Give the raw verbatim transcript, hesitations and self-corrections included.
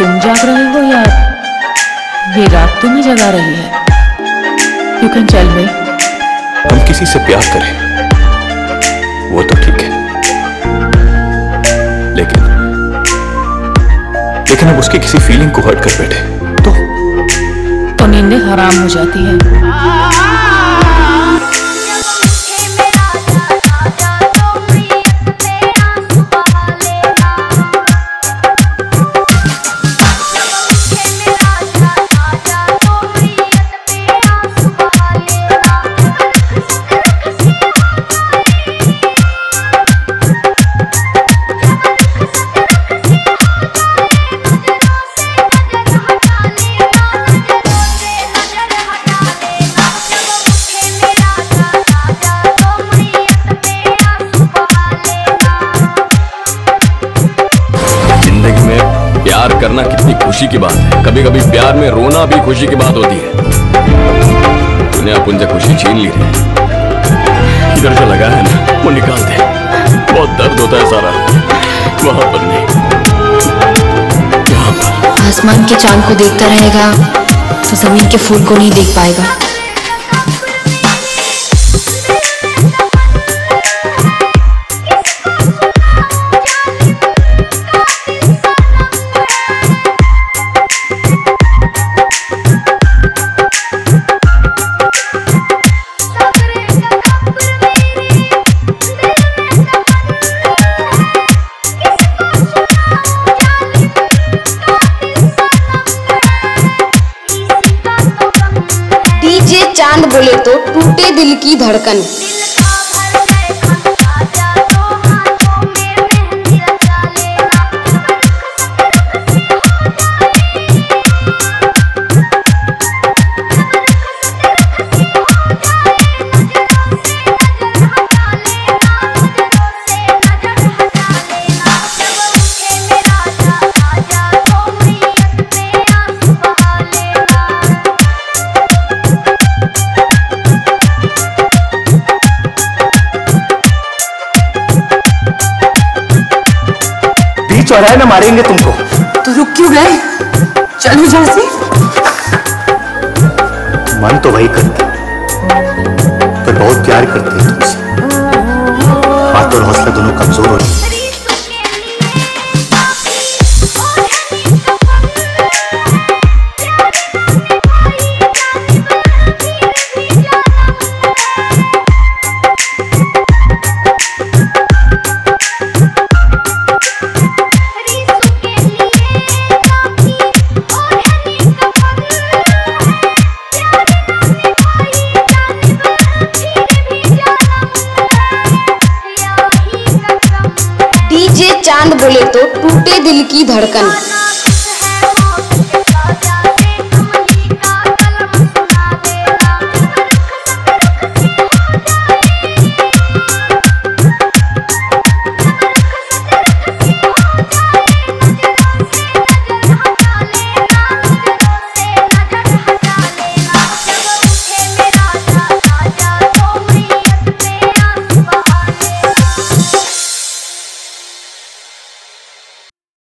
तुम जाग रहे हो या ये रात तुम्हें जगा रही है? You can tell me. हम किसी से प्यार करें वो तो ठीक है, लेकिन लेकिन अब उसकी किसी फीलिंग को हर्ट कर बैठे तो तो नींदें हराम हो जाती है। प्यार करना कितनी खुशी की बात है। कभी कभी प्यार में रोना भी खुशी की बात होती है। तूने अब उनसे खुशी छीन ली है। इधर जो लगा है ना वो निकाल दे। बहुत दर्द होता है सारा, वहां पर नहीं, यहाँ पर। आसमान के चांद को देखता रहेगा तो जमीन के फूल को नहीं देख पाएगा। चांद बोले तो टूटे दिल की धड़कन। चौराहे में मारेंगे तुमको। तो रुक क्यों गए? चलो जैसे। मन तो वही करता पर बहुत प्यार करते हैं तुमसे। बात और हौसला दोनों कमजोर हो रही। चांद बोले तो टूटे दिल की धड़कन।